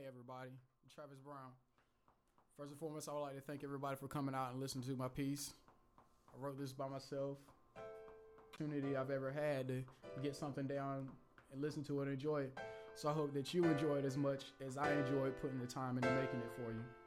everybody. I'm Travis Brown. First and foremost, I would like to thank everybody for coming out and listening to my piece. I wrote this by myself. Opportunity I've ever had to get something down and listen to it and enjoy it. So I hope that you enjoy it as much as I enjoyed putting the time into making it for you.